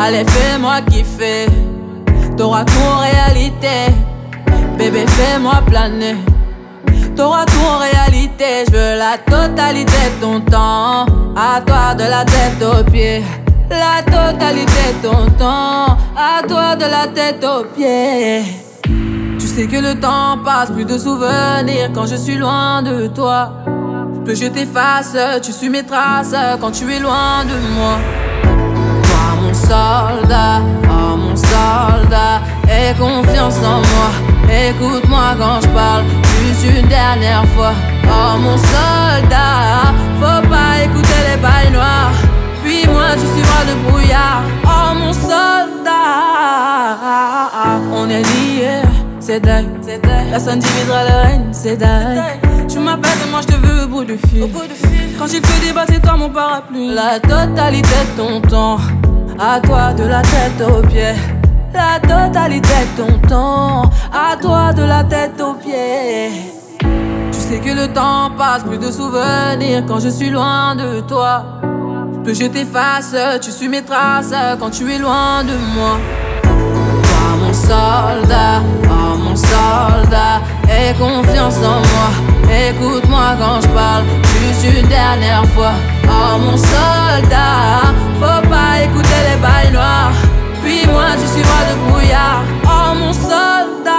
Allez, fais-moi kiffer. T'auras tout en réalité. Bébé, fais-moi planer. T'auras tout en réalité. Je veux la totalité de ton temps. À toi de la tête aux pieds. La totalité de ton temps. À toi de la tête aux pieds. Tu sais que le temps passe, plus de souvenirs quand je suis loin de toi. Peu je t'efface, tu suis mes traces quand tu es loin de moi. Toi mon soldat, oh mon soldat, aie confiance en moi. Écoute-moi quand je parle, juste une dernière fois. Oh mon soldat, faut pas écouter les bails noirs. Fuis-moi, tu suivras le brouillard. Oh mon soldat, on est liés, c'est dingue. Personne divisera le règne, c'est dingue. Tu m'appelles et moi je te veux au bout du fil. Quand j'ai fait débattre, c'est toi mon parapluie. La totalité de ton temps, à toi de la tête aux pieds. La totalité de ton temps, à toi de la tête aux pieds. Tu sais que le temps passe, plus de souvenirs quand je suis loin de toi. Peu je t'efface, tu suis mes traces quand tu es loin de moi. Toi mon soldat, oh mon soldat, aie confiance en moi. Écoute-moi quand je parle, juste une dernière fois. Oh mon soldat, faut pas écouter les bails noirs. Fuis-moi, tu suivras le brouillard. Oh mon soldat,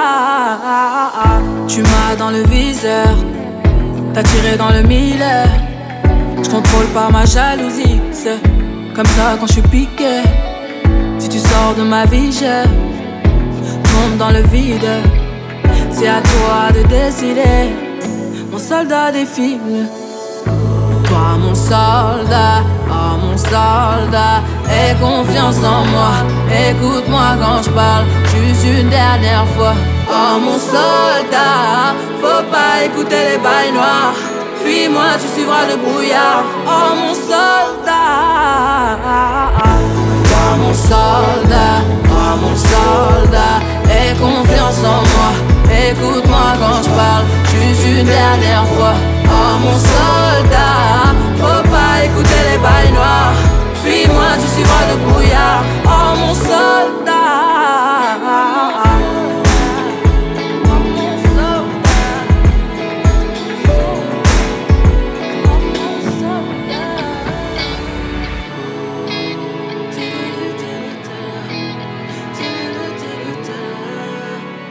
tu m'as dans le viseur, t'as tiré dans le mille. Je contrôle pas ma jalousie, c'est comme ça quand je suis piqué. Si tu sors de ma vie, je tombe dans le vide. C'est à toi de décider, mon soldat des films. Toi mon soldat, oh mon soldat, aie confiance en moi. Écoute-moi quand je parle, juste une dernière fois. Oh mon soldat, faut pas écouter les bails noirs. Fuis-moi, tu suivras le brouillard. Oh mon soldat, toi mon soldat, oh mon soldat, aie confiance en moi. Écoute-moi quand je parle, juste une dernière fois. Oh mon soldat, faut pas écouter les bails noirs. Fuis-moi, tu suivras le brouillard. Oh mon soldat.